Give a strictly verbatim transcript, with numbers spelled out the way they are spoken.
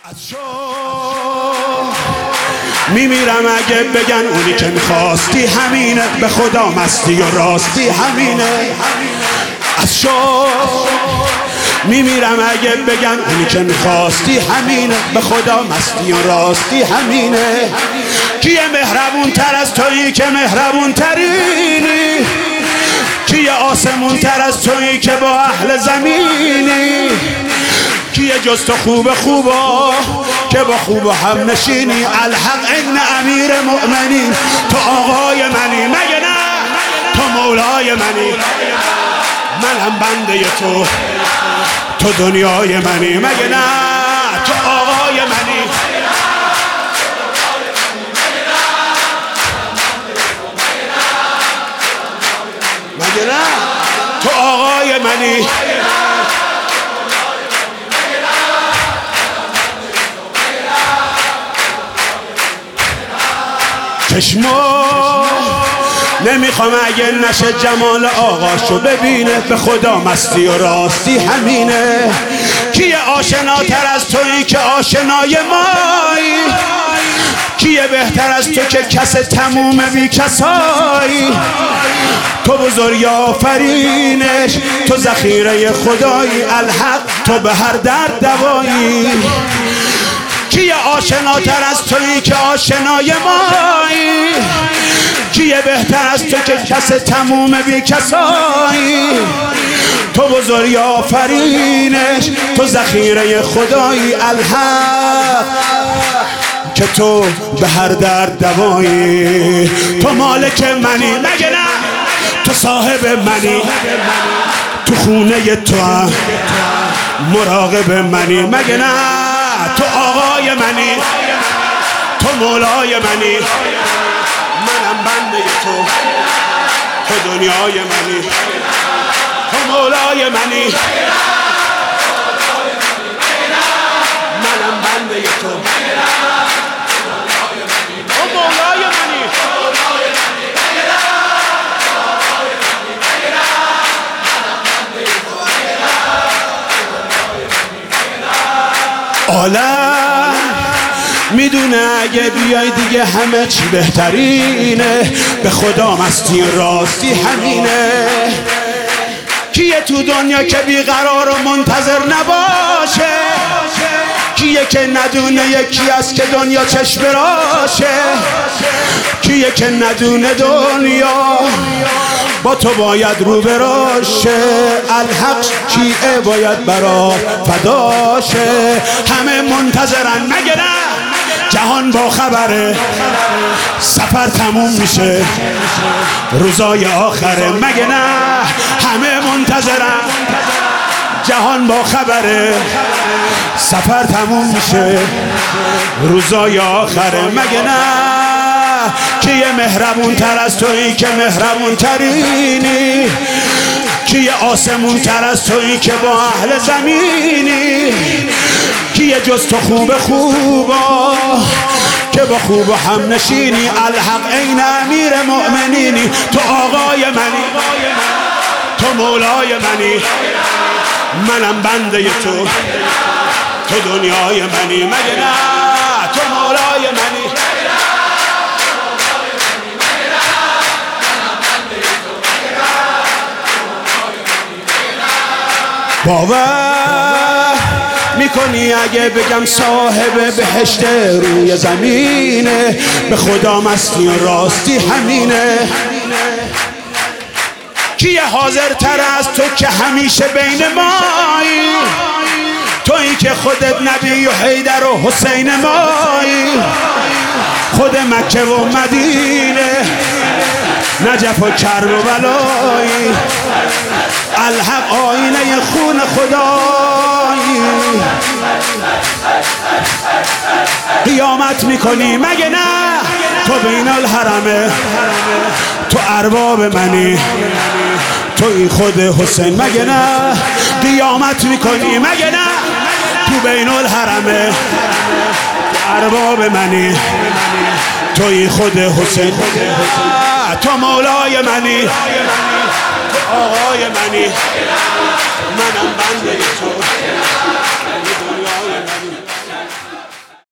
از شوق میمیرم اگه بگن اونی که میخواستی همینه، به خدا مستی و راستی همینه. از شوق میمیرم اگه بگن اونی که میخواستی همینه، به خدا مستی و راستی همینه. کیه مهربون تر از تویی که مهربون ترینی؟ کیه آسمون تر از تویی که با اهل زمینی؟ کیه جز تو خوب خوبا که با خوب هم نشینی؟ الحق این امیر مؤمنین، تو آقای منی مگه نه؟ تو مولای منی، منم بنده تو، تو دنیای منی مگه نه؟ تو آقای منی، مگه نه؟ تو آقای منی. چشمو نمیخوام اگه نشه جمال آقاشو ببینه، به خدا مستی و راستی همینه. کیه آشناتر از تویی که آشنای مایی؟ کیه بهتر از تو که کس تموم بی کسایی؟ تو بزرگ آفرینش، تو ذخیره خدایی، الحق تو به هر درد دوایی. کیه آشناتر از تویی که آشنای مایی؟ کیه بهتر از تو که کس تموم بی کسایی؟ تو بزرگ آفرینش، تو ذخیره خدایی، الحق که تو به هر درد دوایی. تو مالک منی مگه نه؟ تو صاحب منی، تو خونه تو هم مراقب منی مگه نه؟ تو آقای منی، تو مولای منی، منم بنده تو، تو دنیای منی، تو مولای منی، منم بنده تو، تو مولای منی. عالم میدونه اگه بیای دیگه همه چی بهترینه، به خدا مستی و راستی همینه. کیه تو دنیا که بیقرار و منتظر نباشه؟ کیه که ندونه یکی است که دنیا چشم براشه؟ کیه که ندونه دنیا با تو باید رو براشه؟ الحق کیه باید برا فداشه؟ همه منتظرن مگه نه؟ جهان با خبره، سفر تموم میشه، روزای آخره مگه نه؟ همه منتظرن، جهان با خبره، سفر تموم میشه، روزای آخره مگه نه؟ کیه مهربون تر از تویی که مهربون ترینی؟ کیه آسمون تر از تویی که با اهل زمینی؟ کیه جز تو خوب خوبا که با خوب هم نشینی؟ الحق این امیر مؤمنینی، تو آقای منی، تو مولای منی، منم بنده تو، تو دنیای منی مگه نه؟ تو مولای منی. باور میکنی اگه بگم صاحب بهشت روی زمینه، به خدا مستی و راستی همینه. کیه حاضر تر از تو که همیشه بین مایی؟ تویی که خودت نبی و حیدر و حسین مایی، خود مکه و مدینه، نجف و کرب و بلایی، الحق آینه خون خدایی. قیامت میکنی مگه نه؟ تو بین الحرمه، تو ارباب منی، توی خود حسین مگه نه؟ قیامت میکنی مگه نه؟ تو بین الحرمه، تو ارباب منی، توی خود حسین، تو مولای منی، تو آقای منی، منم بنده تو.